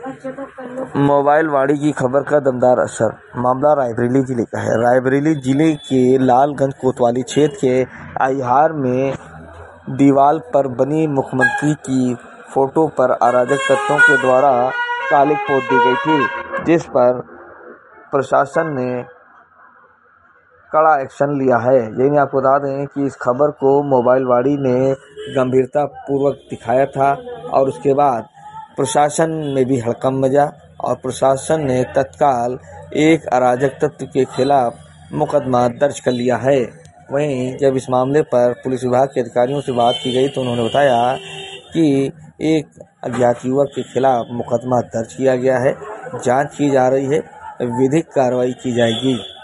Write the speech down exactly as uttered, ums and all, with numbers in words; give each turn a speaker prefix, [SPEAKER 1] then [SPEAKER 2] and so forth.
[SPEAKER 1] Mobile वाड़ी की खबर का दमदार असर। मामला रायबरेली जिले का है। रायबरेली जिले के लालगंज कोतवाली क्षेत्र के अहिहार में दीवार पर बनी मुख्यमंत्री की फोटो पर अराजक तत्वों के द्वारा कालिक पोत दी गई थी, जिस पर प्रशासन ने कड़ा एक्शन लिया है। यही आपको बता दें कि इस खबर को मोबाइल वाड़ी ने गंभीरता पूर्वक दिखाया था और उसके बाद प्रशासन में भी हड़कंप मचा और प्रशासन ने तत्काल एक अराजक तत्व के खिलाफ मुकदमा दर्ज कर लिया है। वहीं जब इस मामले पर पुलिस विभाग के अधिकारियों से बात की गई तो उन्होंने बताया कि एक अज्ञात युवक के खिलाफ मुकदमा दर्ज किया गया है, जांच की जा रही है, विधिक कार्रवाई की जाएगी।